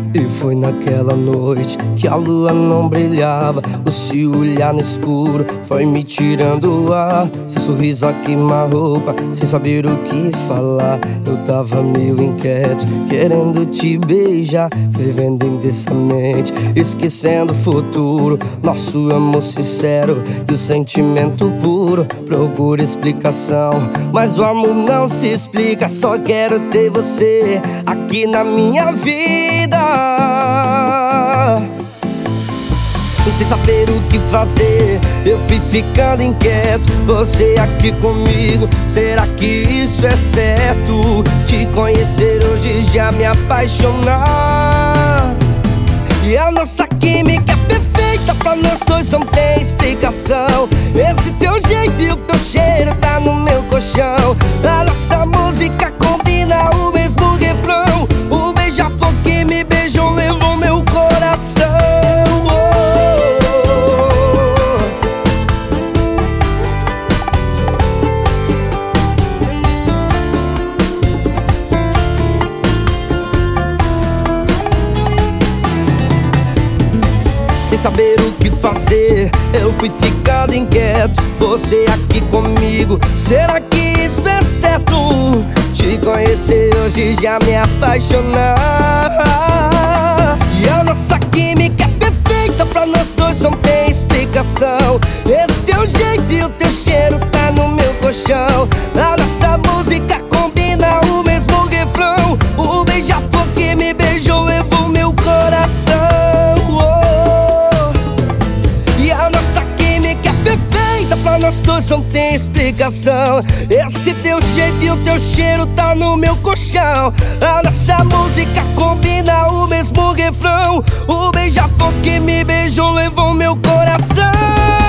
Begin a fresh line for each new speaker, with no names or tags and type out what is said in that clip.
E foi naquela noite que a lua não brilhava. O seu olhar no escuro foi me tirando o ar. Seu sorriso a queimar roupa, sem saber o que falar. Eu tava meio inquieto, querendo te beijar, vivendo intensamente, esquecendo o futuro. Nosso amor sincero e o sentimento puro. Procuro explicação, mas o amor não se explica. Só quero ter você aqui na minha vida. Sem saber o que fazer, eu fui ficando inquieto. Você aqui comigo, será que isso é certo? Te conhecer hoje já me apaixonar. E a nossa química é perfeita, pra nós dois não tem explicação. Esse teu jeito e o teu cheiro tá no meu colchão. A nossa música combina o mesmo refrão. O beija-flor que me beijou levou meu coração. Sem saber o que fazer, eu fui ficando inquieto. Você aqui comigo, será que isso é certo? Te conhecer hoje já me apaixonar. E a nossa química é perfeita, pra nós dois não tem explicação. Esse teu jeito e o teu cheiro tá no meu colchão. A nossa música combina o mesmo refrão. O beija-flor que me beijou levou meu coração. Pra nós dois não tem explicação. Esse teu jeito e o teu cheiro tá no meu colchão. A nossa música combina o mesmo refrão. O beija-flor que me beijou levou meu coração.